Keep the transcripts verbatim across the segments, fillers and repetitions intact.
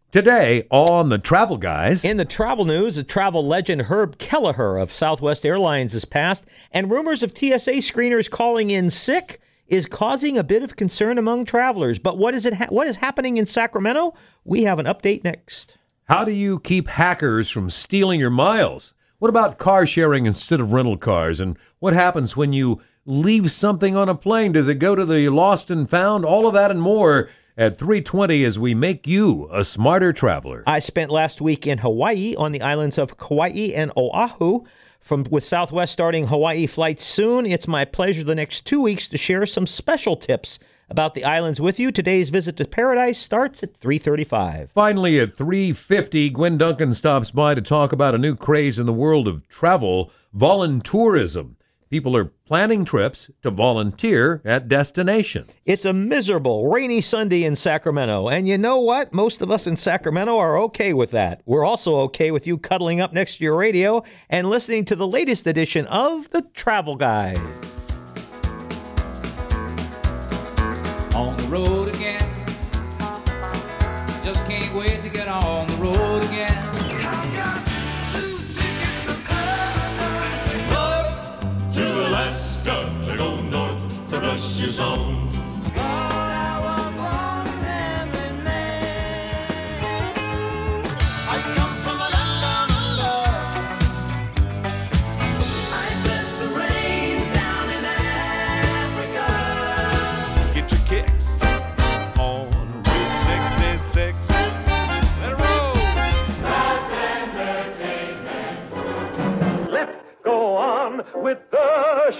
Today on the Travel Guys. In the travel news, a travel legend Herb Kelleher of Southwest Airlines has passed, and rumors of T S A screeners calling in sick is causing a bit of concern among travelers. But what is it? Ha- what is happening in Sacramento? We have an update next. How do you keep hackers from stealing your miles? What about car sharing instead of rental cars? And what happens when you leave something on a plane? Does it go to the lost and found? All of that and more at three twenty as we make you a smarter traveler. I spent last week in Hawaii on the islands of Kauai and Oahu. From with Southwest starting Hawaii flights soon, it's my pleasure the next two weeks to share some special tips about the islands with you. Today's visit to paradise starts at three thirty-five. Finally, at three fifty, Gwen Duncan stops by to talk about a new craze in the world of travel, voluntourism. People are planning trips to volunteer at destinations. It's a miserable, rainy Sunday in Sacramento. And you know what? Most of us in Sacramento are okay with that. We're also okay with you cuddling up next to your radio and listening to the latest edition of The Travel Guys. On the road again. Just can't wait to get on the road again. I got two tickets to paradise. To Alaska, they go north to Russia's own. I come from a land down under. I bless the rains down in Africa. Get your kicks on Route sixty-six. Let it roll. That's entertainment. Let's go on with the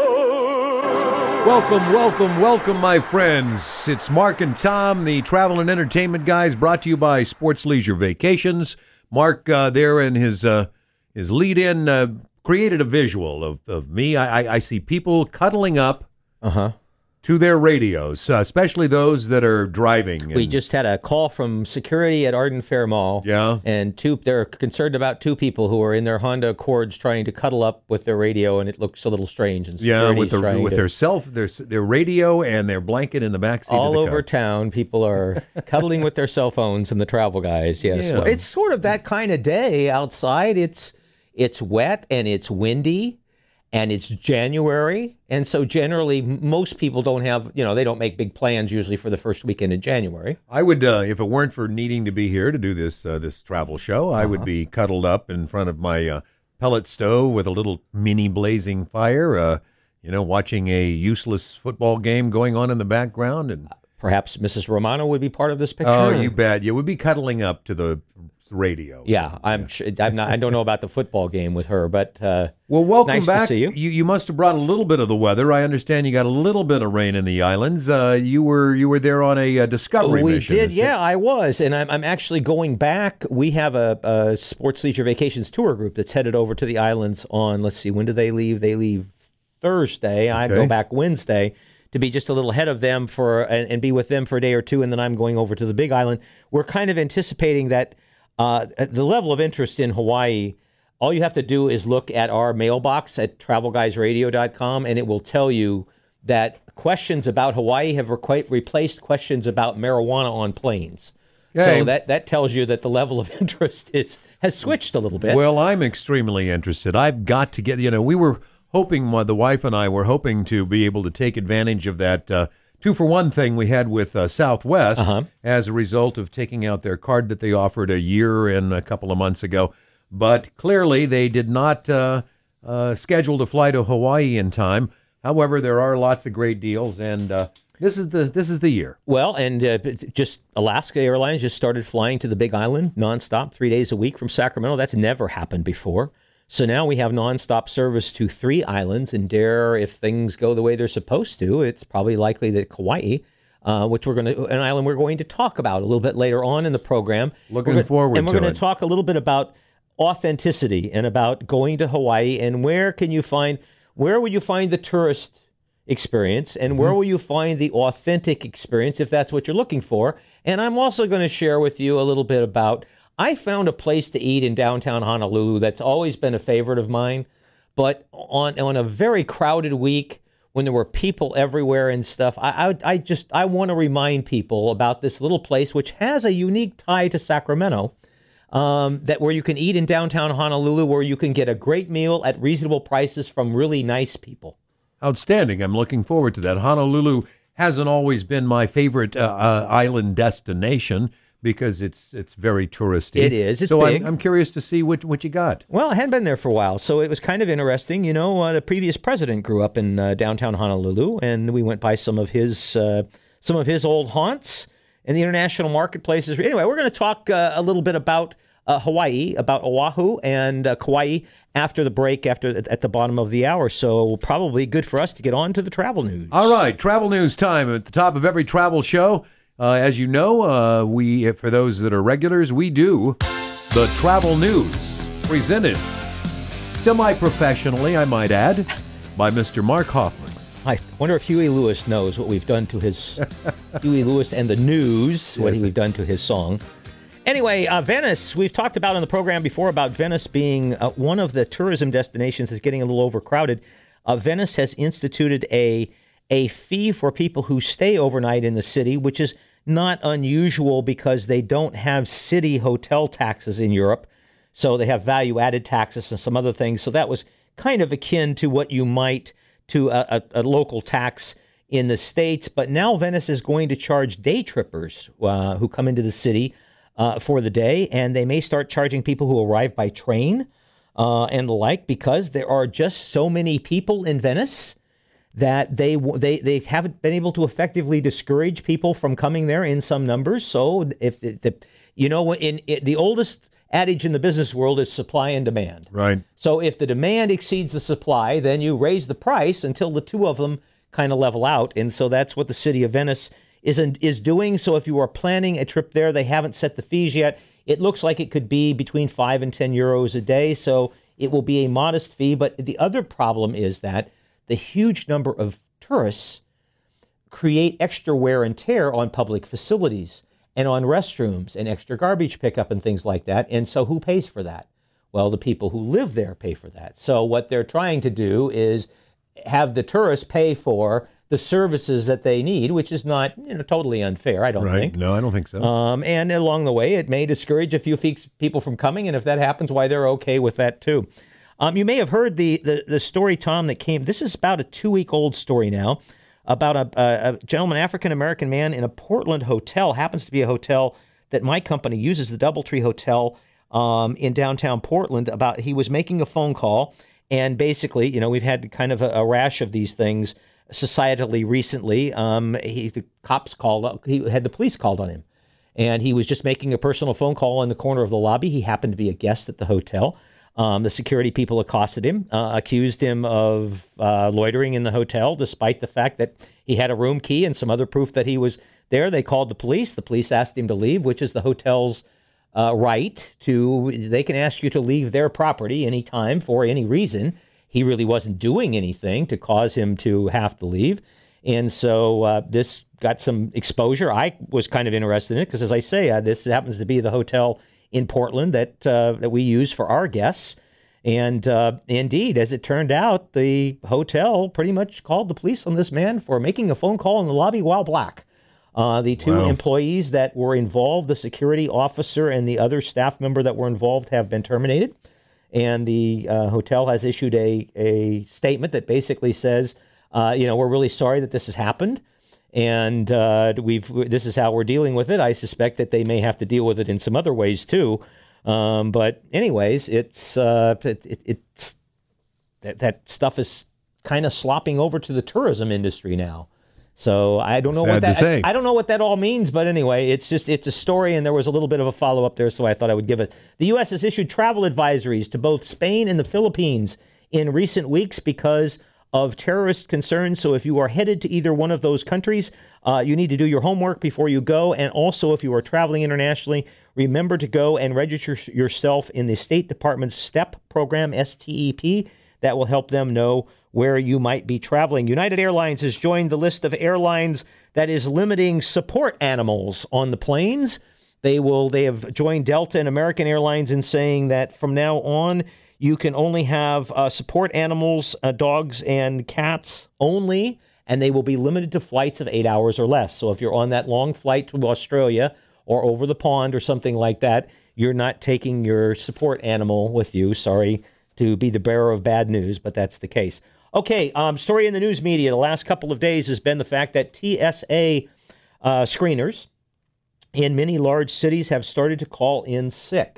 show. Welcome, welcome, welcome, my friends. It's Mark and Tom, the Travel and Entertainment Guys, brought to you by Sports Leisure Vacations. Mark, uh, there in his uh, his lead-in, uh, created a visual of, of me. I, I, I see people cuddling up Uh-huh. to their radios, uh, especially those that are driving. We and- just had a call from security at Arden Fair Mall. Yeah. And two, they're concerned about two people who are in their Honda Accords trying to cuddle up with their radio, and it looks a little strange. And Yeah, with, security's the, trying with to- their self, their their radio and their blanket in the backseat of all the over car. town, people are cuddling with their cell phones and the Travel Guys. Yes, Yeah. Well, it's sort of that kind of day outside. It's it's wet and it's windy, and it's January, and so generally most people don't have, you know, they don't make big plans usually for the first weekend in January. I would, uh, if it weren't for needing to be here to do this uh, this travel show, I Uh-huh. would be cuddled up in front of my uh, pellet stove with a little mini blazing fire, uh, you know, watching a useless football game going on in the background. And Perhaps Missus Romano would be part of this picture. oh, you bet, you would be cuddling up to the radio. Yeah, I'm. Sure, I'm not. I don't know about the football game with her, but uh, Well, welcome nice back. to see you. you. You must have brought a little bit of the weather. I understand you got a little bit of rain in the islands. Uh, you were you were there on a uh, discovery we mission. did. Is Yeah, it- I was, and I'm, I'm actually going back. We have a, a Sports Leisure Vacations tour group that's headed over to the islands on. Let's see, when do they leave? They leave Thursday. I Okay. go back Wednesday to be just a little ahead of them for and, and be with them for a day or two, and then I'm going over to the Big Island. We're kind of anticipating that uh, the level of interest in Hawaii. All you have to do is look at our mailbox at travel guys radio dot com, and it will tell you that questions about Hawaii have requ- replaced questions about marijuana on planes. Yay. So that, that tells you that the level of interest is has switched a little bit. Well, I'm extremely interested. I've got to get, you know, we were hoping, uh, the wife and I were hoping to be able to take advantage of that uh, two-for-one thing we had with uh, Southwest Uh-huh. as a result of taking out their card that they offered a year and a couple of months ago. But clearly they did not uh, uh, schedule to fly to Hawaii in time. However, there are lots of great deals, and uh, this is the this is the year. Well, and uh, just Alaska Airlines just started flying to the Big Island nonstop, three days a week from Sacramento. That's never happened before. So now we have nonstop service to three islands, and dare, if things go the way they're supposed to, it's probably likely that Kauai, uh, which we're going to, an island we're going to talk about a little bit later on in the program. Looking We're gonna- forward and we're to going it. to talk a little bit about authenticity and about going to Hawaii and where can you find, where will you find the tourist experience and where will you find the authentic experience if that's what you're looking for. And I'm also going to share with you a little bit about, I found a place to eat in downtown Honolulu that's always been a favorite of mine, but on, on a very crowded week when there were people everywhere and stuff. I, I, I just I want to remind people about this little place which has a unique tie to Sacramento, um, that where you can eat in downtown Honolulu, where you can get a great meal at reasonable prices from really nice people. Outstanding. I'm looking forward to that. Honolulu hasn't always been my favorite uh, uh, island destination because it's it's very touristy. It is. It's so big. I'm, I'm curious to see what what you got. Well, I hadn't been there for a while, so it was kind of interesting. You know, uh, the previous president grew up in uh, downtown Honolulu, and we went by some of his uh, some of his old haunts and the international marketplaces. Anyway, we're going to talk uh, a little bit about uh, Hawaii, about Oahu and uh, Kauai after the break, after at the bottom of the hour. So probably good for us to get on to the travel news. All right, travel news time at the top of every travel show. Uh, as you know, uh, we, for those that are regulars, we do the travel news presented semi-professionally, I might add, by Mister Mark Hoffman. I wonder if Huey Lewis knows what we've done to his Huey Lewis and the News, what Yes. we've done to his song. Anyway, uh, Venice, we've talked about on the program before about Venice being uh, one of the tourism destinations that's getting a little overcrowded. Uh, Venice has instituted a a fee for people who stay overnight in the city, which is not unusual because they don't have city hotel taxes in Europe. So they have value-added taxes and some other things. So that was kind of akin to what you might to a, a, a local tax in the States. But now Venice is going to charge day trippers uh, who come into the city uh, for the day, and they may start charging people who arrive by train uh, and the like, because there are just so many people in Venice that they they they haven't been able to effectively discourage people from coming there in some numbers. So if the, the you know in, in the oldest adage in the business world is supply and demand. Right. So if the demand exceeds the supply, then you raise the price until the two of them kind of level out. And so that's what the city of Venice is is doing. So if you are planning a trip there, they haven't set the fees yet. It looks like it could be between five and ten euros a day. So it will be a modest fee. But the other problem is that the huge number of tourists create extra wear and tear on public facilities and on restrooms and extra garbage pickup and things like that. And so who pays for that? Well, the people who live there pay for that. So what they're trying to do is have the tourists pay for the services that they need, which is not, you know, totally unfair, I don't Right. think. No, I don't think so. Um, and along the way, it may discourage a few fe- people from coming. And if that happens, why, they're okay with that too. Um, you may have heard the, the, the story, Tom, that came. This is about a two-week-old story now about a, a, a gentleman, African-American man in a Portland hotel. Happens to be a hotel that my company uses, the Doubletree Hotel um, in downtown Portland. About he was making a phone call, and basically, you know, we've had kind of a, a rash of these things societally recently. Um, he, the cops called up. He had the police called on him, and he was just making a personal phone call in the corner of the lobby. He happened to be a guest at the hotel. Um, the security people accosted him, uh, accused him of uh, loitering in the hotel, despite the fact that he had a room key and some other proof that he was there. They called the police. The police asked him to leave, which is the hotel's uh, right to. They can ask you to leave their property anytime for any reason. He really wasn't doing anything to cause him to have to leave. And so uh, this got some exposure. I was kind of interested in it because, as I say, uh, this happens to be the hotel in Portland that uh, that we use for our guests. And uh, indeed, as it turned out, the hotel pretty much called the police on this man for making a phone call in the lobby while black. Uh, the two Wow. employees that were involved, the security officer and the other staff member that were involved, have been terminated. And the uh, hotel has issued a, a statement that basically says, uh, you know, we're really sorry that this has happened. And uh, we've this is how we're dealing with it. I suspect that they may have to deal with it in some other ways too. Um, but anyways, it's uh, it, it, it's that that stuff is kind of slopping over to the tourism industry now. So I don't know Sad what to that say. I, I don't know what that all means. But anyway, it's just it's a story, and there was a little bit of a follow up there, so I thought I would give it. The U S has issued travel advisories to both Spain and the Philippines in recent weeks because of terrorist concerns. So if you are headed to either one of those countries, uh, you need to do your homework before you go. And also, if you are traveling internationally, remember to go and register yourself in the State Department's STEP program, S T E P. That will help them know where you might be traveling. United Airlines has joined the list of airlines that is limiting support animals on the planes. They will. They have joined Delta and American Airlines in saying that from now on, You can only have uh, support animals, uh, dogs and cats only, and they will be limited to flights of eight hours or less. So if you're on that long flight to Australia or over the pond or something like that, you're not taking your support animal with you. Sorry to be the bearer of bad news, but that's the case. Okay, um, story in the news media the last couple of days has been the fact that T S A uh, screeners in many large cities have started to call in sick.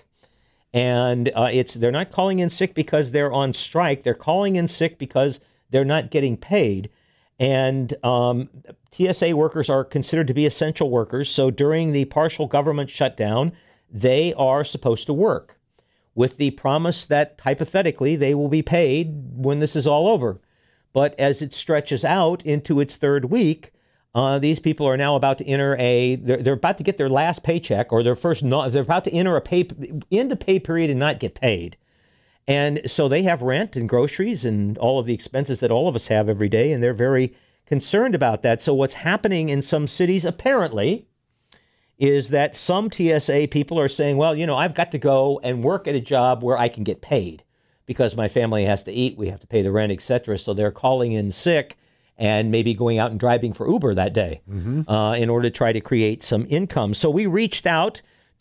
And uh, it's they're not calling in sick because they're on strike. They're calling in sick because they're not getting paid. And um, T S A workers are considered to be essential workers. So during the partial government shutdown, they are supposed to work with the promise that hypothetically they will be paid when this is all over. But as it stretches out into its third week, uh, these people are now about to enter a, they're, they're about to get their last paycheck or their first, not, they're about to enter a pay, into pay period and not get paid. And so they have rent and groceries and all of the expenses that all of us have every day, and they're very concerned about that. So what's happening in some cities, apparently, is that some T S A people are saying, well, you know, I've got to go and work at a job where I can get paid because my family has to eat, we have to pay the rent, et cetera. So they're calling in sick and maybe going out and driving for Uber that day mm-hmm. uh, in order to try to create some income. So we reached out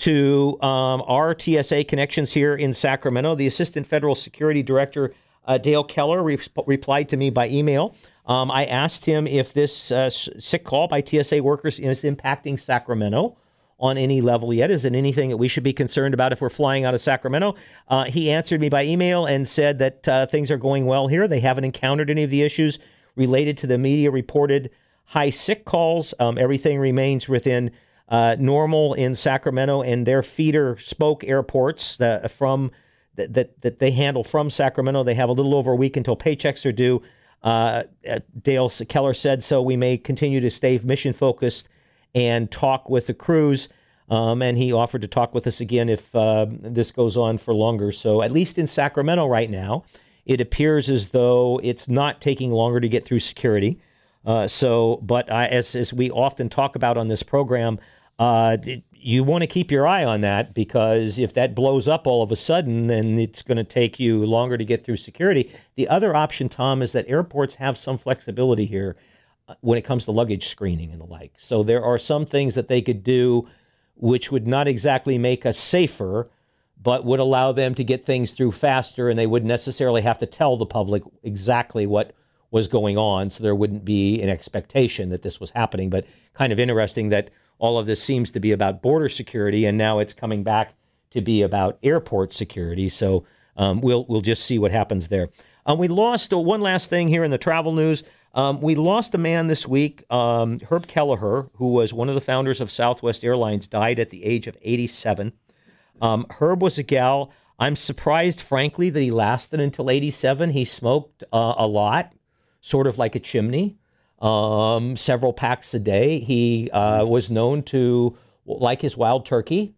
to um, our T S A connections here in Sacramento. The Assistant Federal Security Director, uh, Dale Keller, re- replied to me by email. Um, I asked him if this uh, sick call by T S A workers is impacting Sacramento on any level yet. Is it anything that we should be concerned about if we're flying out of Sacramento? Uh, he answered me by email and said that uh, things are going well here. They haven't encountered any of the issues related to the media reported high sick calls. Um, everything remains within uh, normal in Sacramento, and their feeder spoke airports that, from that, that that they handle from Sacramento. They have a little over a week until paychecks are due. Uh, Dale Keller said, so we may continue to stay mission focused and talk with the crews. Um, and he offered to talk with us again if uh, this goes on for longer. So at least in Sacramento right now, it appears as though it's not taking longer to get through security. Uh, so, but I, as, as we often talk about on this program, uh, you want to keep your eye on that, because if that blows up all of a sudden, then it's going to take you longer to get through security. The other option, Tom, is that airports have some flexibility here when it comes to luggage screening and the like. So there are some things that they could do which would not exactly make us safer, but would allow them to get things through faster, and they wouldn't necessarily have to tell the public exactly what was going on, so there wouldn't be an expectation that this was happening. But kind of interesting that all of this seems to be about border security, and now it's coming back to be about airport security. So um, we'll we'll just see what happens there. Um, we lost uh, one last thing here in the travel news. Um, we lost a man this week, um, Herb Kelleher, who was one of the founders of Southwest Airlines, died at the age of eighty-seven. Um, Herb was a gal. I'm surprised, frankly, that he lasted until eighty-seven. He smoked uh, a lot, sort of like a chimney, um, several packs a day. He uh, was known to like his wild turkey.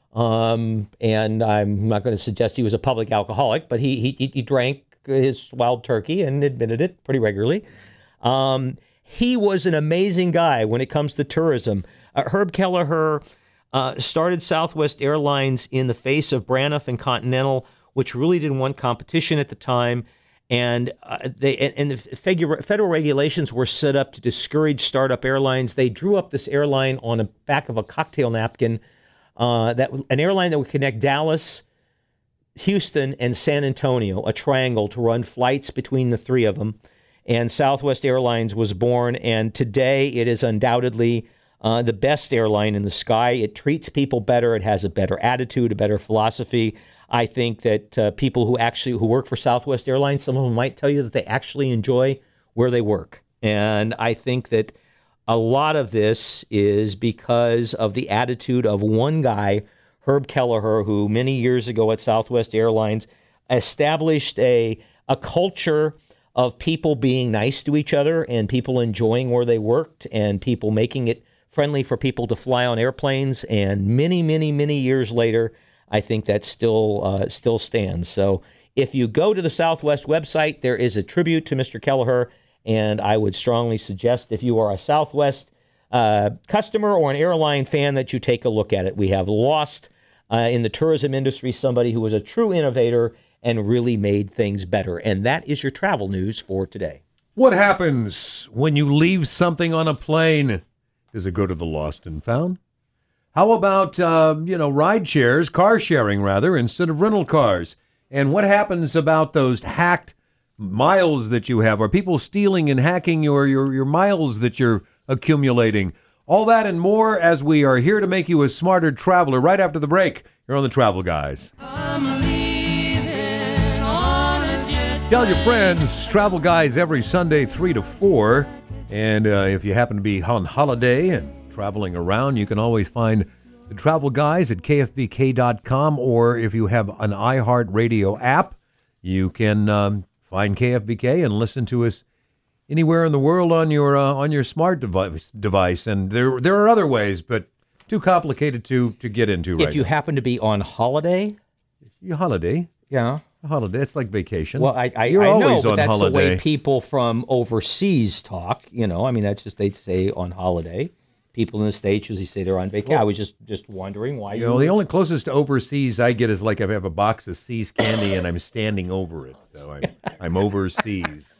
Um, and I'm not going to suggest he was a public alcoholic, but he, he, he drank his wild turkey and admitted it pretty regularly. Um, he was an amazing guy when it comes to tourism. Uh, Herb Kelleher uh, started Southwest Airlines in the face of Braniff and Continental, which really didn't want competition at the time. And uh, they and the federal regulations were set up to discourage startup airlines. They drew up this airline on the back of a cocktail napkin, uh, that an airline that would connect Dallas, Houston, and San Antonio, a triangle to run flights between the three of them. And Southwest Airlines was born, and today it is undoubtedly uh, the best airline in the sky. It treats people better. It has a better attitude, a better philosophy. I think that uh, people who actually who work for Southwest Airlines, some of them might tell you that they actually enjoy where they work. And I think that a lot of this is because of the attitude of one guy, Herb Kelleher, who many years ago at Southwest Airlines established a a culture of people being nice to each other and people enjoying where they worked and people making it friendly for people to fly on airplanes. And many, many, many years later, I think that still uh, still stands. So if you go to the Southwest website, there is a tribute to Mister Kelleher, and I would strongly suggest if you are a Southwest uh, customer or an airline fan that you take a look at it. We have lost uh, in the tourism industry somebody who was a true innovator and really made things better. And that is your travel news for today. What happens when you leave something on a plane? Does it go to the lost and found? How about, uh, you know, ride shares, car sharing rather, instead of rental cars? And what happens about those hacked miles that you have? Are people stealing and hacking your, your, your miles that you're accumulating? All that and more as we are here to make you a smarter traveler right after the break. You're on the Travel Guys. Tell your friends, Travel Guys every Sunday, three to four. And uh, if you happen to be on holiday and traveling around, you can always find the Travel Guys at K F B K dot com. Or if you have an iHeartRadio app, you can um, find K F B K and listen to us anywhere in the world on your uh, on your smart device. device. And there there are other ways, but too complicated to, to get into right If you now. happen to be on holiday, Your holiday. yeah. A holiday. It's like vacation. Well, I, I, You're I know, always but on that's holiday. the way people from overseas talk. You know, I mean, that's just they say on holiday. People in the States usually say they're on vacation. I was just just wondering why You you. know, the only closest to overseas I get is like I have a box of See's candy and I'm standing over it. So I'm, I'm overseas.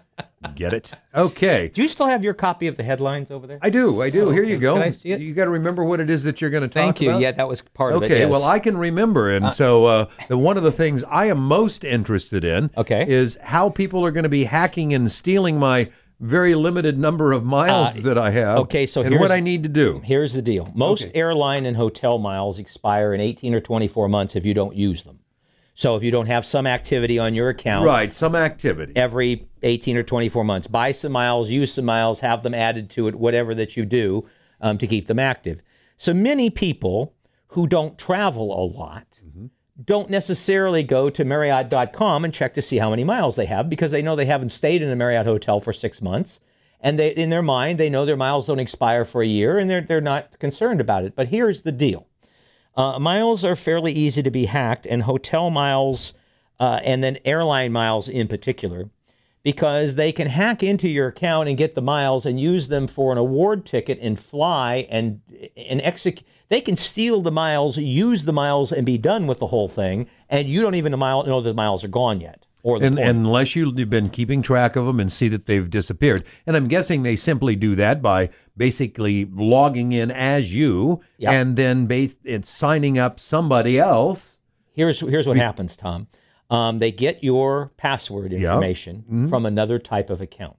Get it? Okay. Do you still have your copy of the headlines over there? I do. I do. Oh, Here okay. you go. Can I see it? You got to remember what it is that you're going to talk Thank you. about. Yeah, that was part of it. Okay, yes. well, I can remember. And so uh, the, one of the things I am most interested in Okay. is how people are going to be hacking and stealing my very limited number of miles Uh, that I have. okay, so and here's- what I need to do. Here's the deal. Most Okay. airline and hotel miles expire in eighteen or twenty-four months if you don't use them. So if you don't have some activity on your account Right, some activity. every eighteen or twenty-four months, buy some miles, use some miles, have them added to it, whatever that you do um, to keep them active. So many people who don't travel a lot don't necessarily go to Marriott dot com and check to see how many miles they have because they know they haven't stayed in a Marriott hotel for six months. And they, in their mind, they know their miles don't expire for a year and they're, they're not concerned about it. But here's the deal. Uh, miles are fairly easy to be hacked, and hotel miles, uh, and then airline miles in particular, because they can hack into your account and get the miles and use them for an award ticket and fly and and execute. They can steal the miles, use the miles, and be done with the whole thing, and you don't even know the miles are gone yet. Or the And, points. unless you've been keeping track of them and see that they've disappeared. And I'm guessing they simply do that by basically logging in as you Yep. and then bas- it's signing up somebody else. Here's here's what happens, Tom. Um, they get your password information from another type of account.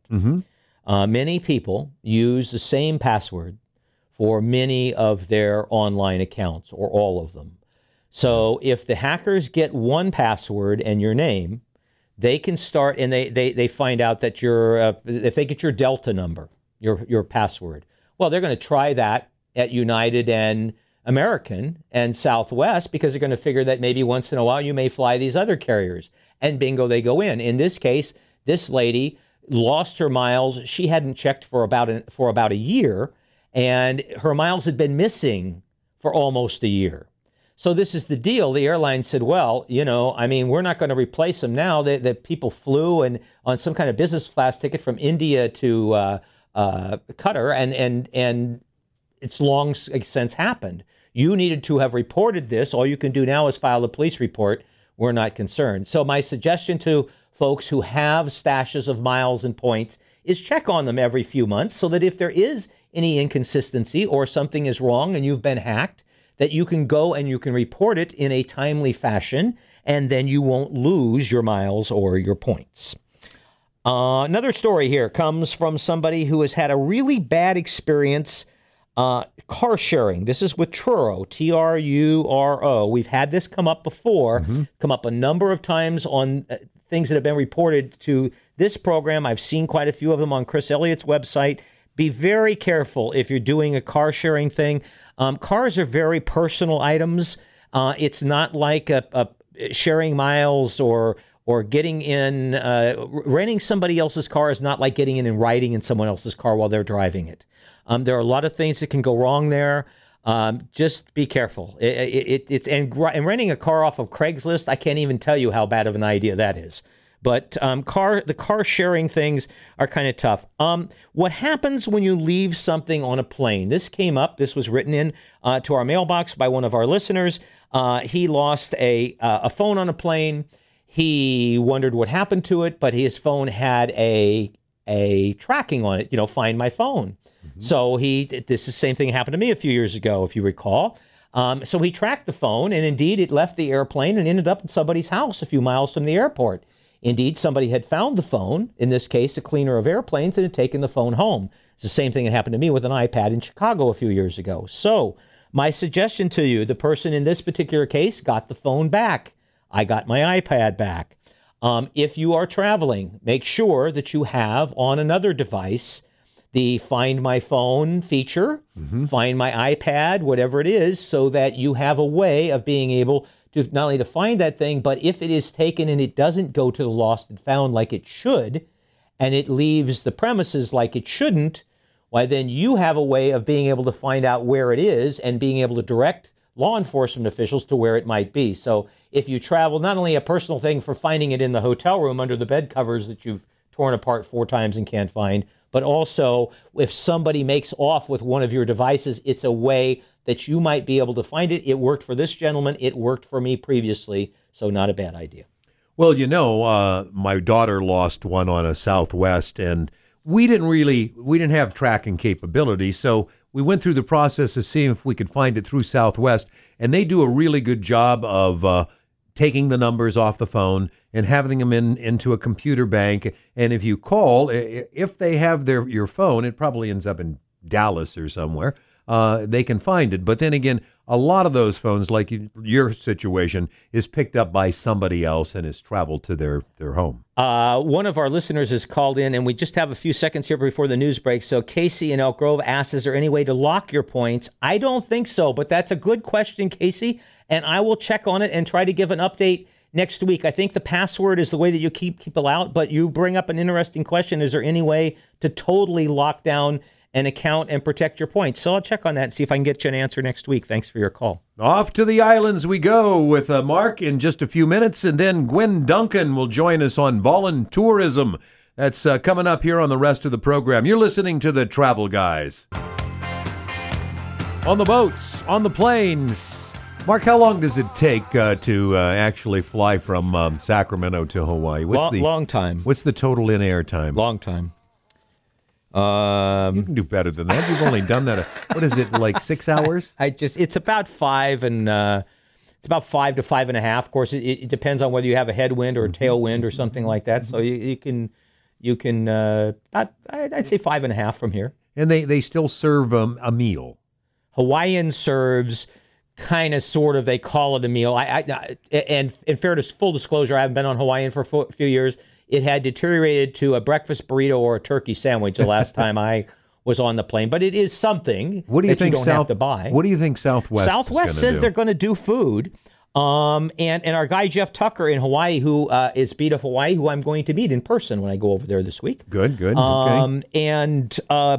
Uh, many people use the same password for many of their online accounts or all of them. So if the hackers get one password and your name, they can start and they they, they find out that you're uh, if they get your Delta number, your your password. Well, they're going to try that at United and American and Southwest because they're going to figure that maybe once in a while you may fly these other carriers. And bingo, they go in. In this case, this lady lost her miles. She hadn't checked for about a, for about a year, and her miles had been missing for almost a year. So this is the deal. The airline said, well, you know, I mean, we're not going to replace them now. That the people flew and on some kind of business class ticket from India to uh, uh, Qatar, and and and it's long since happened. You needed to have reported this. All you can do now is file a police report. We're not concerned. So my suggestion to folks who have stashes of miles and points is check on them every few months so that if there is any inconsistency or something is wrong and you've been hacked, that you can go and you can report it in a timely fashion, and then you won't lose your miles or your points. Uh, another story here comes from somebody who has had a really bad experience uh, car sharing. This is with Truro, T R U R O. We've had this come up before, mm-hmm. come up a number of times on uh, things that have been reported to this program. I've seen quite a few of them on Chris Elliott's website. Be very careful if you're doing a car sharing thing. Um, cars are very personal items. Uh, it's not like a, a sharing miles or or getting in, uh, renting somebody else's car is not like getting in and riding in someone else's car while they're driving it. Um, there are a lot of things that can go wrong there. Um, just be careful. It, it, it's and, and renting a car off of Craigslist, I can't even tell you how bad of an idea that is. But um, car the car sharing things are kind of tough. Um, what happens when you leave something on a plane? This came up. This was written in uh, to our mailbox by one of our listeners. Uh, he lost a uh, a phone on a plane. He wondered what happened to it, but his phone had a a tracking on it, you know, find my phone. Mm-hmm. So he, this is the same thing happened to me a few years ago, if you recall. Um, so he tracked the phone, and indeed it left the airplane and ended up in somebody's house a few miles from the airport. Indeed, somebody had found the phone, in this case, a cleaner of airplanes, and had taken the phone home. It's the same thing that happened to me with an iPad in Chicago a few years ago. So my suggestion to you, the person in this particular case got the phone back. I got my iPad back. Um, if you are traveling, make sure that you have on another device the Find My Phone feature, mm-hmm. Find My iPad, whatever it is, so that you have a way of being able to not only to find that thing, but if it is taken and it doesn't go to the lost and found like it should, and it leaves the premises like it shouldn't, why then you have a way of being able to find out where it is and being able to direct law enforcement officials to where it might be. So if you travel, not only a personal thing for finding it in the hotel room under the bed covers that you've torn apart four times and can't find, but also if somebody makes off with one of your devices, it's a way that you might be able to find it. It worked for this gentleman. It worked for me previously, so not a bad idea. Well, you know, uh, my daughter lost one on a Southwest, and we didn't really, we didn't have tracking capability, so we went through the process of seeing if we could find it through Southwest, and they do a really good job of uh, taking the numbers off the phone and having them in into a computer bank. And if you call, if they have their your phone, it probably ends up in Dallas or somewhere. Uh, they can find it. But then again, a lot of those phones, like your situation, is picked up by somebody else and is traveled to their, their home. Uh, one of our listeners has called in, and we just have a few seconds here before the news break. So Casey in Elk Grove asks, is there any way to lock your points? I don't think so, but that's a good question, Casey, and I will check on it and try to give an update next week. I think the password is the way that you keep people out, but you bring up an interesting question. Is there any way to totally lock down an account and protect your points? So I'll check on that and see if I can get you an answer next week. Thanks for your call. Off to the islands we go with uh, Mark in just a few minutes, and then Gwen Duncan will join us on Ballin' Tourism. That's uh, coming up here on the rest of the program. You're listening to the Travel Guys. On the boats, on the planes. Mark, how long does it take uh, to uh, actually fly from um, Sacramento to Hawaii? What's long, the long time. What's the total in-air time? Long time. Um, you can do better than that. You've only done that. A, what is it, like six hours? I just, it's about five and, uh, it's about five to five and a half. Of course, it, it depends on whether you have a headwind or a tailwind or something like that. So you, you can, you can, uh, about, I'd say five and a half from here. And they, they still serve um, a meal. Hawaiian serves kind of, sort of, they call it a meal. I, I and in fair to full disclosure, I haven't been on Hawaiian for a few years. It had deteriorated to a breakfast burrito or a turkey sandwich the last time I was on the plane. But it is something what do you that think you don't South, have to buy. What do you think Southwest Southwest is says do? They're going to do food. Um, and, and our guy, Jeff Tucker in Hawaii, who uh, is Beat of Hawaii, who I'm going to meet in person when I go over there this week. Good, good. Um, okay. And uh,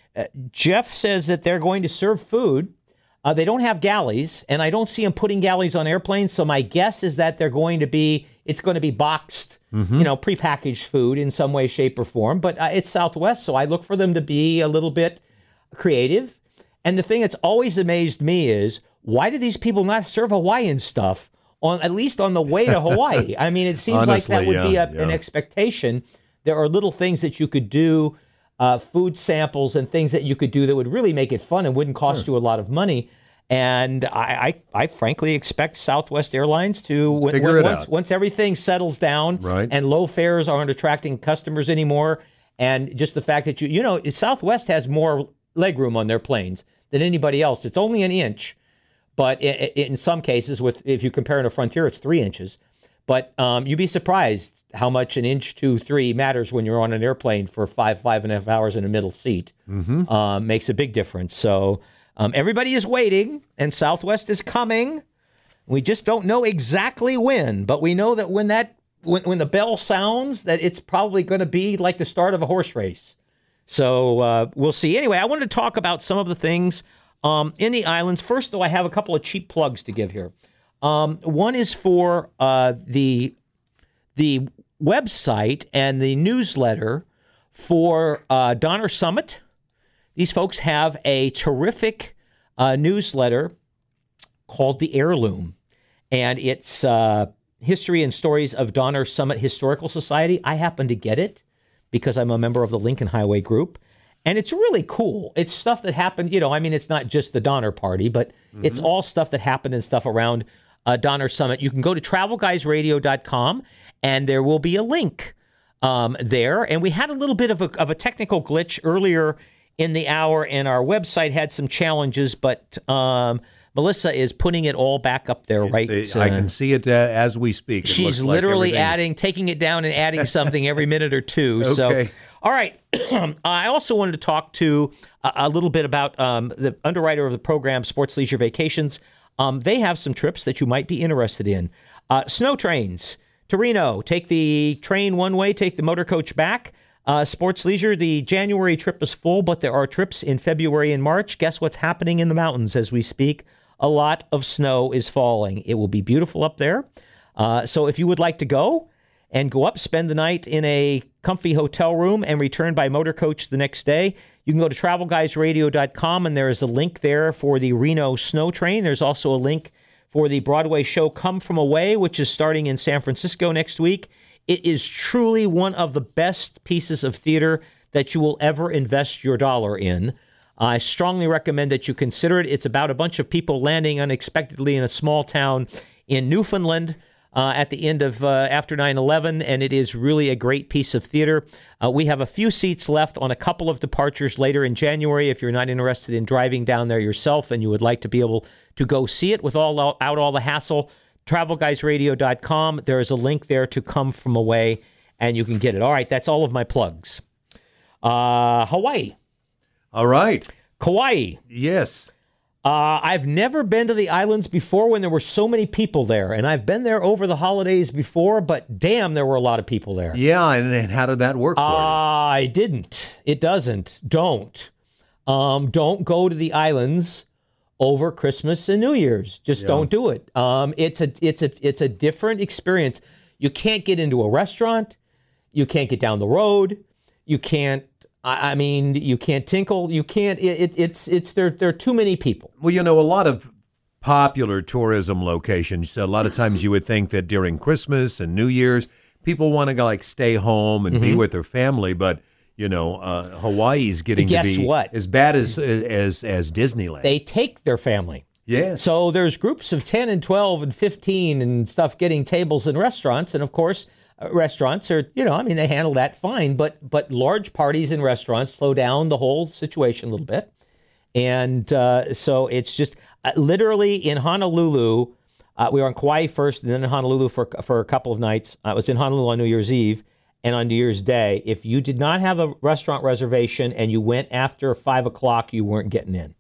Jeff says that they're going to serve food. Uh, they don't have galleys, and I don't see them putting galleys on airplanes. So my guess is that they're going to be, it's going to be boxed, mm-hmm. you know, prepackaged food in some way, shape, or form. But uh, it's Southwest, so I look for them to be a little bit creative. And the thing that's always amazed me is, why do these people not serve Hawaiian stuff on at least on the way to Hawaii? I mean, it seems Honestly, like that would yeah, be a, yeah. an expectation. There are little things that you could do. Uh, food samples and things that you could do that would really make it fun and wouldn't cost sure. you a lot of money. And I, I, I frankly expect Southwest Airlines to, when, Figure when, it once, out. once everything settles down right. and low fares aren't attracting customers anymore, and just the fact that you, you know, Southwest has more legroom on their planes than anybody else. It's only an inch, but in, in some cases, with if you compare it to Frontier, it's three inches. But um, you'd be surprised how much an inch to three matters when you're on an airplane for five, five and a half hours in a middle seat. Mm-hmm. Um, makes a big difference. So um, everybody is waiting, and Southwest is coming. We just don't know exactly when, but we know that when that when, when the bell sounds, that it's probably going to be like the start of a horse race. So uh, we'll see. Anyway, I wanted to talk about some of the things um, in the islands. First, though, I have a couple of cheap plugs to give here. Um, one is for uh, the the website and the newsletter for uh, Donner Summit. These folks have a terrific uh, newsletter called The Heirloom, and it's uh, History and Stories of Donner Summit Historical Society. I happen to get it because I'm a member of the Lincoln Highway Group. And it's really cool. It's stuff that happened, you know, I mean, it's not just the Donner Party, but mm-hmm. it's all stuff that happened and stuff around uh, Donner Summit. You can go to travel guys radio dot com, and there will be a link um, there. And we had a little bit of a, of a technical glitch earlier in the hour, and our website had some challenges, but um, Melissa is putting it all back up there, right? It's, uh, I can see it uh, as we speak. It she's like literally adding, taking it down and adding something every minute or two. Okay. So, all right. I also wanted to talk to a, a little bit about um, the underwriter of the program, Sports Leisure Vacations. Um, they have some trips that you might be interested in. Uh, snow trains to Reno. Take the train one way, take the motor coach back. Uh, Sports Leisure, the January trip is full, but there are trips in February and March. Guess what's happening in the mountains as we speak? A lot of snow is falling. It will be beautiful up there. Uh, so if you would like to go and go up, spend the night in a comfy hotel room and return by motor coach the next day, you can go to travel guys radio dot com, and there is a link there for the Reno Snow Train. There's also a link for the Broadway show Come From Away, which is starting in San Francisco next week. It is truly one of the best pieces of theater that you will ever invest your dollar in. I strongly recommend that you consider it. It's about a bunch of people landing unexpectedly in a small town in Newfoundland uh, at the end of uh, after nine eleven, and it is really a great piece of theater. Uh, we have a few seats left on a couple of departures later in January. If you're not interested in driving down there yourself and you would like to be able to go see it with all out all the hassle, travel guys radio dot com. There is a link there to Come From Away, and you can get it. All right, that's all of my plugs. Uh, Hawaii. All right. Kauai. Yes. Uh, I've never been to the islands before when there were so many people there, and I've been there over the holidays before, but damn, there were a lot of people there. Yeah, and, and how did that work for uh, you? I didn't. It doesn't. Don't. Um, don't go to the islands over Christmas and New Year's. Just yeah. don't do it. Um, it's a it's a it's a different experience. You can't get into a restaurant. You can't get down the road. You can't. I mean, you can't tinkle. You can't. It, it, it's it's there. There are too many people. Well, you know, a lot of popular tourism locations. A lot of times, you would think that during Christmas and New Year's, people want to go like stay home and mm-hmm. be with their family. But you know, uh, Hawaii's getting Guess to be what? as bad as as as Disneyland. They take their family. Yeah. So there's groups of ten and twelve and fifteen and stuff getting tables in restaurants, and of course. Restaurants are, you know, I mean, they handle that fine, but but large parties in restaurants slow down the whole situation a little bit. And uh, so it's just uh, literally in Honolulu, uh, we were on Kauai first and then in Honolulu for, for a couple of nights. I was in Honolulu on New Year's Eve and on New Year's Day. If you did not have a restaurant reservation and you went after five o'clock, you weren't getting in.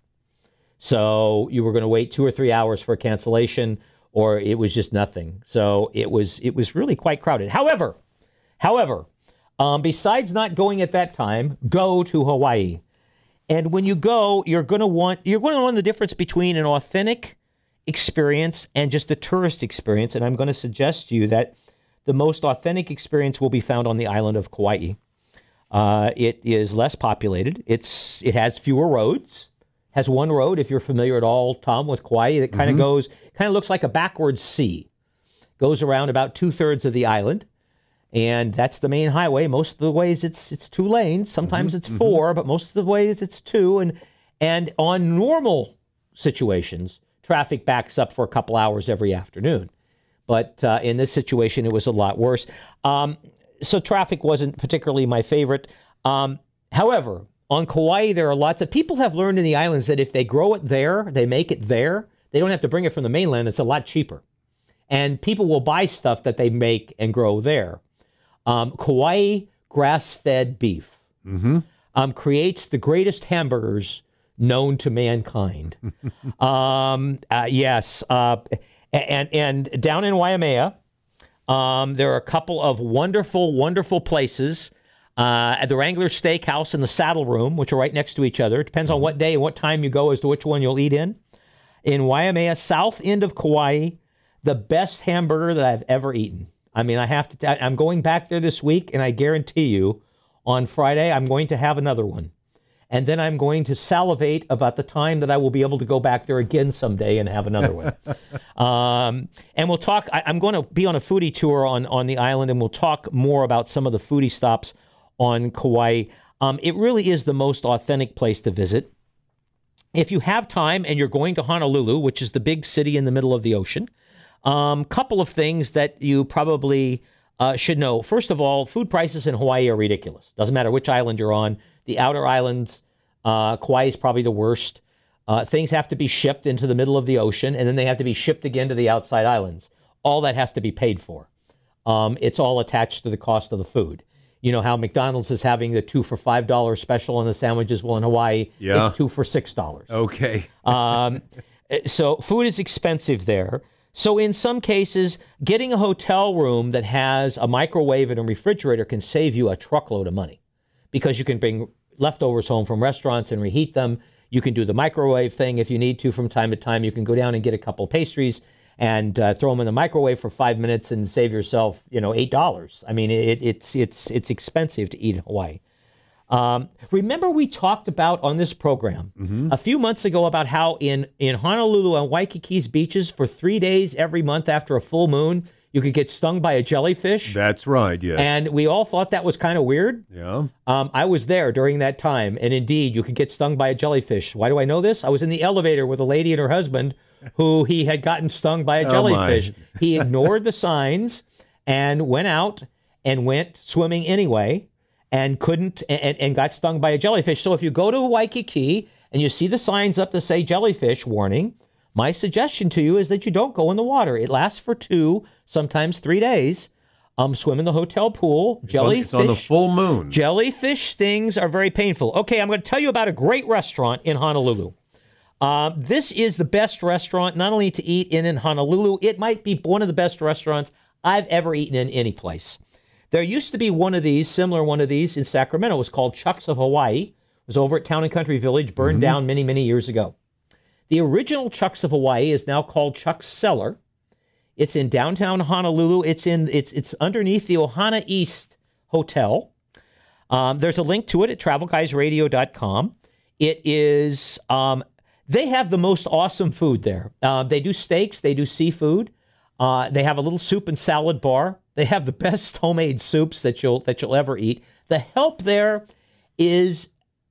So you were going to wait two or three hours for a cancellation, or it was just nothing. So it was it was really quite crowded. However, however, um, besides not going at that time, go to Hawaii. And when you go, you're going to want you're going to learn the difference between an authentic experience and just a tourist experience. And I'm going to suggest to you that the most authentic experience will be found on the island of Kauai. Uh, it is less populated. It's it has fewer roads. Has one road, if you're familiar at all, Tom, with Kauai, that kind of mm-hmm. goes, kind of looks like a backwards C. Goes around about two-thirds of the island, and that's the main highway. Most of the ways it's it's two lanes. Sometimes mm-hmm. it's four, mm-hmm. but most of the ways it's two. And and on normal situations, traffic backs up for a couple hours every afternoon. But uh, in this situation, it was a lot worse. Um, so traffic wasn't particularly my favorite. Um, however, on Kauai, there are lots of people have learned in the islands that if they grow it there, they make it there, they don't have to bring it from the mainland. It's a lot cheaper. And people will buy stuff that they make and grow there. Um, Kauai grass-fed beef mm-hmm. um, creates the greatest hamburgers known to mankind. um, uh, yes. Uh, and, and down in Waimea, um, there are a couple of wonderful, wonderful places. Uh, at the Wrangler Steakhouse and the Saddle Room, which are right next to each other. It depends on what day and what time you go as to which one you'll eat in. In Waimea, south end of Kauai, the best hamburger that I've ever eaten. I mean, I have to. T- I'm going back there this week, and I guarantee you, on Friday, I'm going to have another one. and then I'm going to salivate about the time that I will be able to go back there again someday and have another one. um, and we'll talk, I, I'm going to be on a foodie tour on, on the island, and we'll talk more about some of the foodie stops on Kauai. Um, it really is the most authentic place to visit. If you have time and you're going to Honolulu, which is the big city in the middle of the ocean, um, couple of things that you probably uh, should know. First of all, food prices in Hawaii are ridiculous. Doesn't matter which island you're on. The outer islands, uh, Kauai is probably the worst. Uh, things have to be shipped into the middle of the ocean, and then they have to be shipped again to the outside islands. All that has to be paid for. Um, it's all attached to the cost of the food. You know how McDonald's is having the two for five dollars special on the sandwiches? Well, in Hawaii, yeah. it's two for six dollars. Okay. um, so food is expensive there. So in some cases, getting a hotel room that has a microwave and a refrigerator can save you a truckload of money, because you can bring leftovers home from restaurants and reheat them. You can do the microwave thing if you need to from time to time. You can go down and get a couple pastries and uh, throw them in the microwave for five minutes and save yourself, you know, eight dollars. I mean, it, it's it's it's expensive to eat in Hawaii. Um, remember we talked about on this program mm-hmm. a few months ago about how in, in Honolulu and Waikiki's beaches for three days every month after a full moon, you could get stung by a jellyfish. That's right, yes. And we all thought that was kind of weird. Yeah. Um, I was there during that time, and indeed, you could get stung by a jellyfish. Why do I know this? I was in the elevator with a lady and her husband who he had gotten stung by a jellyfish. Oh He ignored the signs and went out and went swimming anyway and couldn't and, and got stung by a jellyfish. So if you go to Waikiki and you see the signs up that say jellyfish warning, my suggestion to you is that you don't go in the water. It lasts for two, sometimes three days. Um, swim in the hotel pool. Jellyfish. It's on, it's on the full moon. Jellyfish stings are very painful. Okay, I'm going to tell you about a great restaurant in Honolulu. Uh, this is the best restaurant, not only to eat in in Honolulu, it might be one of the best restaurants I've ever eaten in any place. There used to be one of these, similar one of these in Sacramento. It was called Chuck's of Hawaii. It was over at Town and Country Village, burned mm-hmm. down many, many years ago. The original Chuck's of Hawaii is now called Chuck's Cellar. It's in downtown Honolulu. It's in it's it's underneath the Ohana East Hotel. Um, there's a link to it at travel guys radio dot com. It is um, they have the most awesome food there. Uh, they do steaks. They do seafood. Uh, they have a little soup and salad bar. They have the best homemade soups that you'll that you'll ever eat. The help there is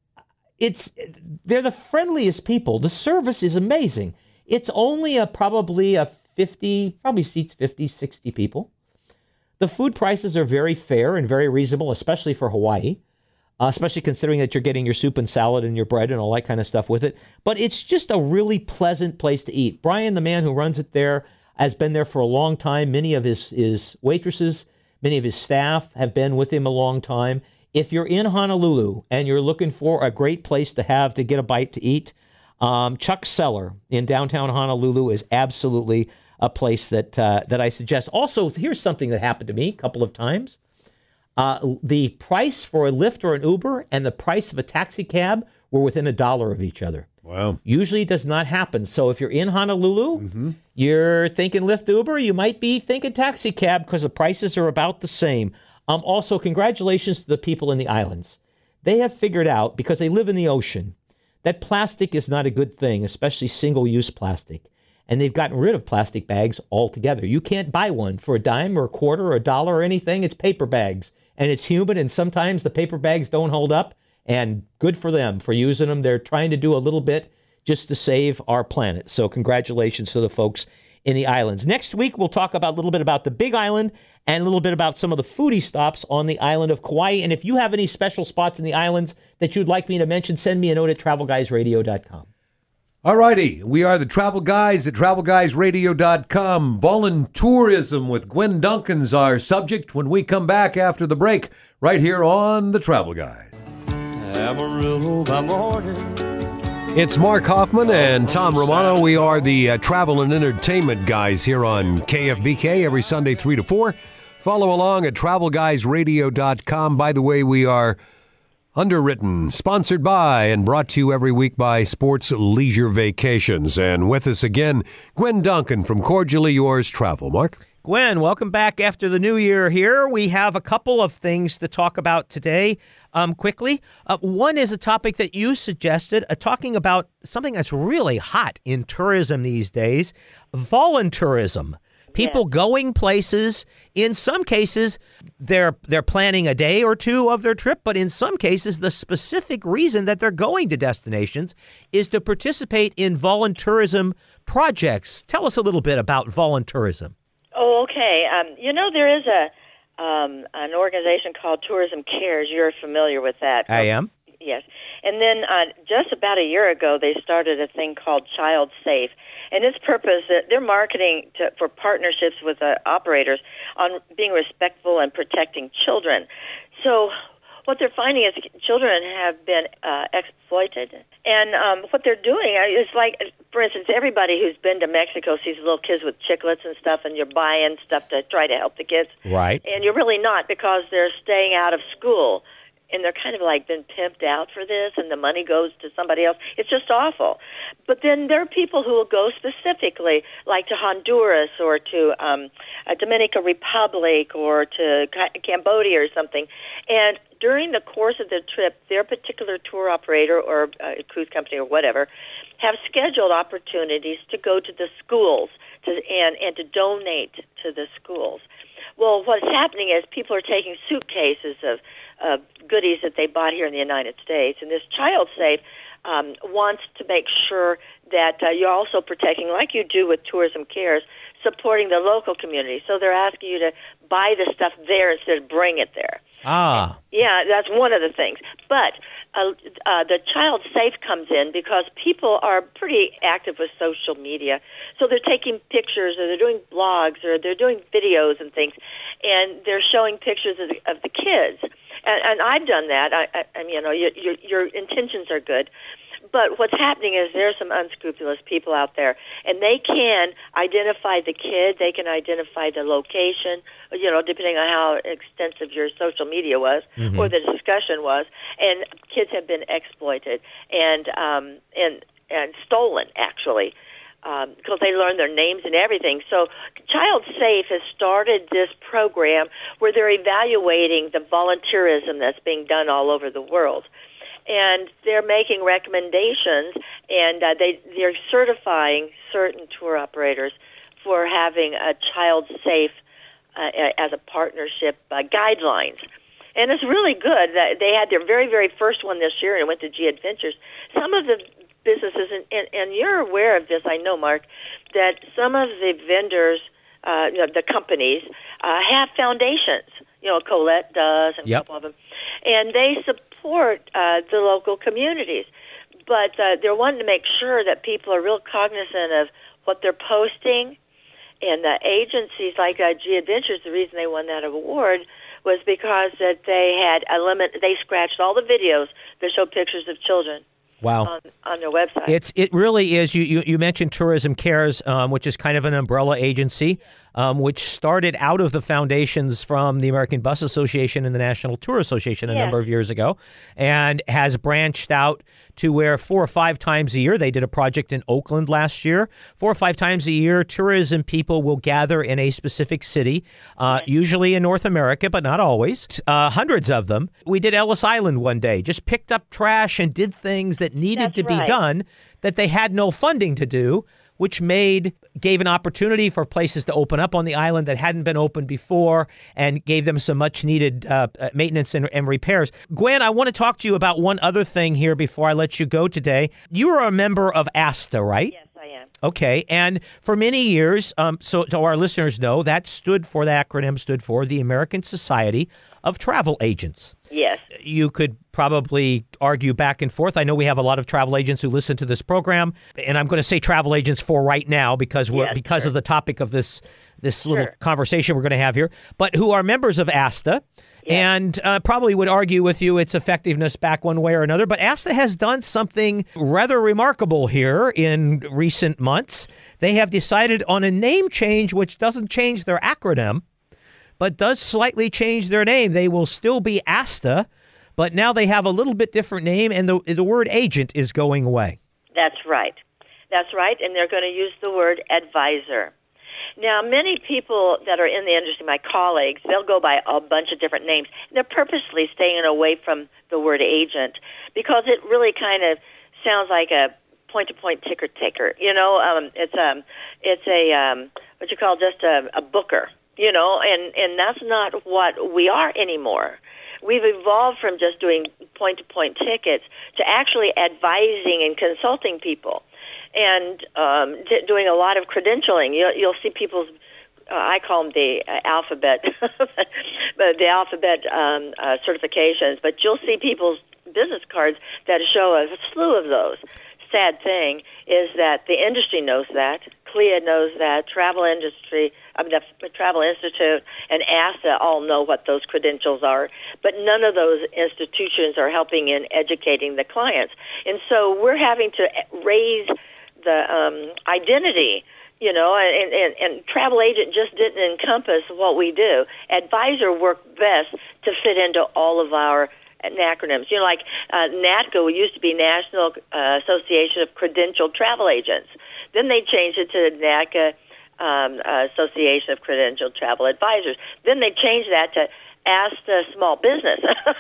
it's they're the friendliest people. The service is amazing. It's only a probably a fifty, probably seats fifty, sixty people. The food prices are very fair and very reasonable, especially for Hawaii, uh, especially considering that you're getting your soup and salad and your bread and all that kind of stuff with it. But it's just a really pleasant place to eat. Brian, the man who runs it there, has been there for a long time. Many of his, his waitresses, many of his staff have been with him a long time. If you're in Honolulu and you're looking for a great place to have to get a bite to eat, um, Chuck's Cellar in downtown Honolulu is absolutely a place that uh, that I suggest. Also, here's something that happened to me a couple of times. Uh, the price for a Lyft or an Uber and the price of a taxi cab were within a dollar of each other. Wow. Usually does not happen. So if you're in Honolulu, mm-hmm. you're thinking Lyft, Uber, you might be thinking taxi cab because the prices are about the same. Um, also, congratulations to the people in the islands. They have figured out, because they live in the ocean, that plastic is not a good thing, especially single-use plastic. And they've gotten rid of plastic bags altogether. You can't buy one for a dime or a quarter or a dollar or anything. It's paper bags. And it's humid, and sometimes the paper bags don't hold up. And good for them for using them. They're trying to do a little bit just to save our planet. So congratulations to the folks in the islands. Next week, we'll talk about a little bit about the Big Island and a little bit about some of the foodie stops on the island of Kauai. And if you have any special spots in the islands that you'd like me to mention, send me a note at travel guys radio dot com. All righty. We are the Travel Guys at travel guys radio dot com. Voluntourism with Gwen Duncan's our subject when we come back after the break right here on the Travel Guys. Amarillo by morning. It's Mark Hoffman and Tom Romano. We are the uh, travel and entertainment guys here on K F B K every Sunday, three to four. Follow along at travel guys radio dot com. By the way, we are Underwritten, sponsored by, and brought to you every week by Sports Leisure Vacations. And with us again, Gwen Duncan from Cordially Yours Travel. Mark? Gwen, welcome back after the new year here. We have a couple of things to talk about today um, quickly. Uh, one is a topic that you suggested, uh, talking about something that's really hot in tourism these days, voluntourism. People yeah. going places. In some cases, they're they're planning a day or two of their trip, but in some cases, the specific reason that they're going to destinations is to participate in voluntourism projects. Tell us a little bit about voluntourism. Oh, okay. Um, you know, there is a um, an organization called Tourism Cares. You're familiar with that. I am. Yes. And then uh, just about a year ago, they started a thing called Child Safe. And its purpose, uh, they're marketing to, for partnerships with uh, operators on being respectful and protecting children. So what they're finding is children have been uh, exploited. And um, what they're doing is like, for instance, everybody who's been to Mexico sees little kids with chiclets and stuff, and you're buying stuff to try to help the kids. Right. And you're really not, because they're staying out of school. And they're kind of like been pimped out for this, and the money goes to somebody else. It's just awful. But then there are people who will go specifically, like to Honduras or to um, uh, Dominican Republic or to Ca- Cambodia or something. And during the course of the trip, their particular tour operator or uh, cruise company or whatever have scheduled opportunities to go to the schools to, and, and to donate to the schools. Well, what's happening is people are taking suitcases of uh, goodies that they bought here in the United States, and this Child Safe um, wants to make sure that uh, you're also protecting, like you do with Tourism Cares, supporting the local community. So they're asking you to buy the stuff there instead of bring it there. Ah. Yeah, that's one of the things. But uh, uh, the Child Safe comes in because people are pretty active with social media. So they're taking pictures, or they're doing blogs, or they're doing videos and things, and they're showing pictures of the, of the kids. And, and I've done that. I, I, I mean, you know, your, your, your intentions are good. But what's happening is there are some unscrupulous people out there, and they can identify the kid, they can identify the location, you know, depending on how extensive your social media was mm-hmm. or the discussion was, and kids have been exploited and um, and and stolen, actually, um, because they learn their names and everything. So Child Safe has started this program where they're evaluating the volunteerism that's being done all over the world. And they're making recommendations, and uh, they, they're certifying certain tour operators for having a Child Safe uh, as a partnership uh, guidelines. And it's really good. That they had their very, very first one this year, and it went to G Adventures. Some of the businesses, and, and, and you're aware of this, I know, Mark, that some of the vendors, uh, you know, the companies, uh, have foundations. You know, Colette does, and yep. a couple of them. And they support uh, the local communities. But uh, they're wanting to make sure that people are real cognizant of what they're posting. And the agencies like uh, G Adventures, the reason they won that award was because that they had a limit. They scratched all the videos that show pictures of children. Wow. On, on their website. It's it really is. You you, you mentioned Tourism Cares, um, which is kind of an umbrella agency, um, which started out of the foundations from the American Bus Association and the National Tour Association a yes. number of years ago, and has branched out to where four or five times a year, they did a project in Oakland last year, four or five times a year, tourism people will gather in a specific city, uh, usually in North America, but not always, uh, hundreds of them. We did Ellis Island one day, just picked up trash and did things that needed That's to be right. done that they had no funding to do, which made gave an opportunity for places to open up on the island that hadn't been opened before, and gave them some much needed uh, maintenance and, and repairs. Gwen, I want to talk to you about one other thing here before I let you go today. You are a member of ASTA, right? Yes, I am. Okay, and for many years, um, so, so our listeners know, that stood for, the acronym stood for the American Society of Travel Agents. Yes. You could probably argue back and forth. I know we have a lot of travel agents who listen to this program, and I'm going to say travel agents for right now because we're Yes, because sure. of the topic of this this Sure. little conversation we're going to have here, but who are members of ASTA Yeah. and uh, probably would argue with you its effectiveness back one way or another. But ASTA has done something rather remarkable here in recent months. They have decided on a name change, which doesn't change their acronym, but does slightly change their name. They will still be ASTA, but now they have a little bit different name, and the the word agent is going away. That's right. That's right, and they're going to use the word advisor. Now, many people that are in the industry, my colleagues, they'll go by a bunch of different names. They're purposely staying away from the word agent because it really kind of sounds like a point-to-point ticker taker. You know, um, it's um, it's a um, what you call just a, a booker. You know, and and that's not what we are anymore. We've evolved from just doing point-to-point tickets to actually advising and consulting people, and um, d- doing a lot of credentialing. You'll, you'll see people's, uh, I call them the uh, alphabet, but the alphabet um, uh, certifications. But you'll see people's business cards that show a slew of those. Sad thing is that the industry knows that, C L I A knows that, travel industry, I mean, the Travel Institute and ASTA all know what those credentials are, but none of those institutions are helping in educating the clients. And so we're having to raise the um, identity, you know, and, and, and travel agent just didn't encompass what we do. Advisor worked best to fit into all of our acronyms. You know, like uh, NATCA used to be National uh, Association of Credentialed Travel Agents. Then they changed it to NATCA um, uh, Association of Credentialed Travel Advisors. Then they changed that to ASTA Small Business.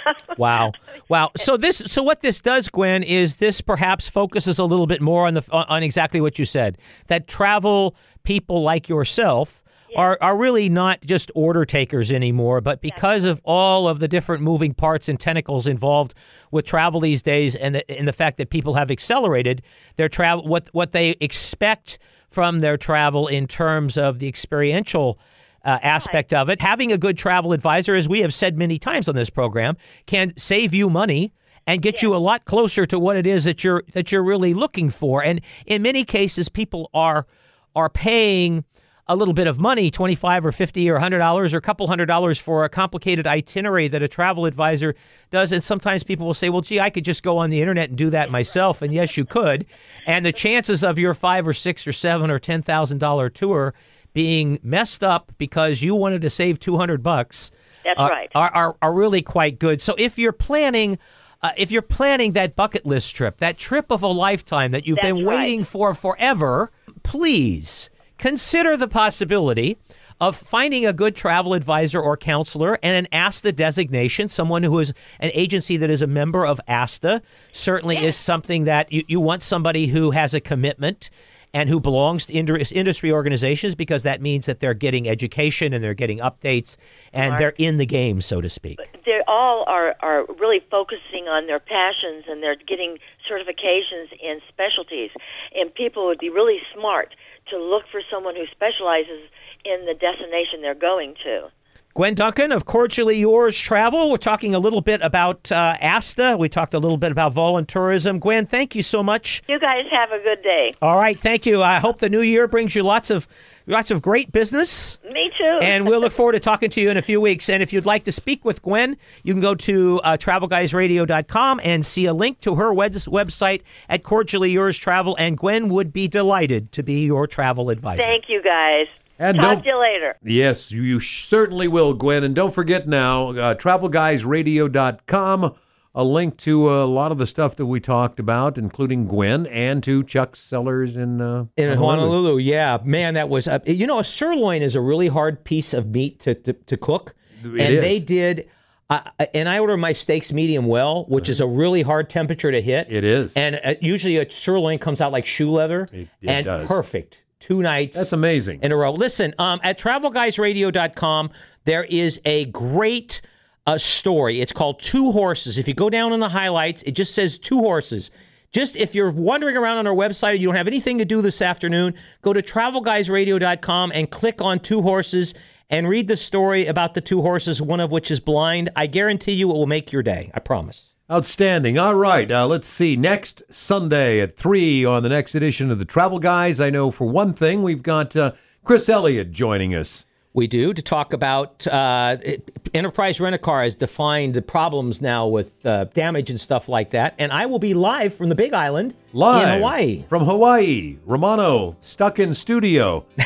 Wow, wow. So this, so what this does, Gwen, is this perhaps focuses a little bit more on the on exactly what you said. That travel people like yourself Are, are really not just order takers anymore, but because of all of the different moving parts and tentacles involved with travel these days, and the, and the fact that people have accelerated their travel, what what they expect from their travel in terms of the experiential uh, aspect of it, having a good travel advisor, as we have said many times on this program, can save you money and get you a lot closer to what it is that you're that you're really looking for. And in many cases, people are are paying a little bit of money, twenty-five or fifty or one hundred dollars or a couple hundred dollars for a complicated itinerary that a travel advisor does. And sometimes people will say, well, gee, I could just go on the internet and do that myself. And yes, you could. And the chances of your five or six or seven or ten thousand dollars tour being messed up because you wanted to save two hundred bucks That's are, right. are, are, are really quite good. So if you're planning uh, if you're planning that bucket list trip, that trip of a lifetime that you've That's been right. waiting for forever, please consider the possibility of finding a good travel advisor or counselor and an ASTA designation. Someone who is an agency that is a member of ASTA certainly is something that you, you want somebody who has a commitment and who belongs to indus- industry organizations, because that means that they're getting education and they're getting updates and Mark, they're in the game, so to speak. They all are, are really focusing on their passions, and they're getting certifications in specialties. And people would be really smart to look for someone who specializes in the destination they're going to. Gwen Duncan of Cordially Yours Travel. We're talking a little bit about uh, ASTA. We talked a little bit about voluntourism. Gwen, thank you so much. You guys have a good day. All right, thank you. I hope the new year brings you lots of lots of great business. Me too. And we'll look forward to talking to you in a few weeks. And if you'd like to speak with Gwen, you can go to uh, travel guys radio dot com and see a link to her web- website at Cordially Yours Travel. And Gwen would be delighted to be your travel advisor. Thank you, guys. And Talk don't- to you later. Yes, you certainly will, Gwen. And don't forget now, uh, travel guys radio dot com, a link to a lot of the stuff that we talked about, including Gwen, and to Chuck Sellers in uh, In Honolulu, yeah. Man, that was, uh, you know, a sirloin is a really hard piece of meat to, to, to cook. It and is. they did, uh, and I order my steaks medium well, which is a really hard temperature to hit. It is. And uh, usually a sirloin comes out like shoe leather. It- it and does. perfect. Two nights. That's amazing. In a row. Listen, um, at travel guys radio dot com, there is a great uh, story. It's called Two Horses. If you go down in the highlights, it just says Two Horses. Just if you're wandering around on our website and you don't have anything to do this afternoon, go to travel guys radio dot com and click on Two Horses and read the story about the two horses, one of which is blind. I guarantee you it will make your day. I promise. Outstanding. All right. Uh, let's see. Next Sunday at three on the next edition of the Travel Guys. I know for one thing, we've got uh, Chris Elliott joining us. We do, to talk about uh, Enterprise Rent-A-Car has defined the problems now with uh, damage and stuff like that. And I will be live from the Big Island Live in Hawaii. from Hawaii. Romano, stuck in studio.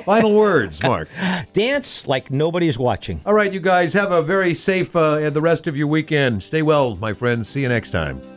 Final words, Mark. Dance like nobody's watching. All right, you guys, have a very safe uh, and the rest of your weekend. Stay well, my friends. See you next time.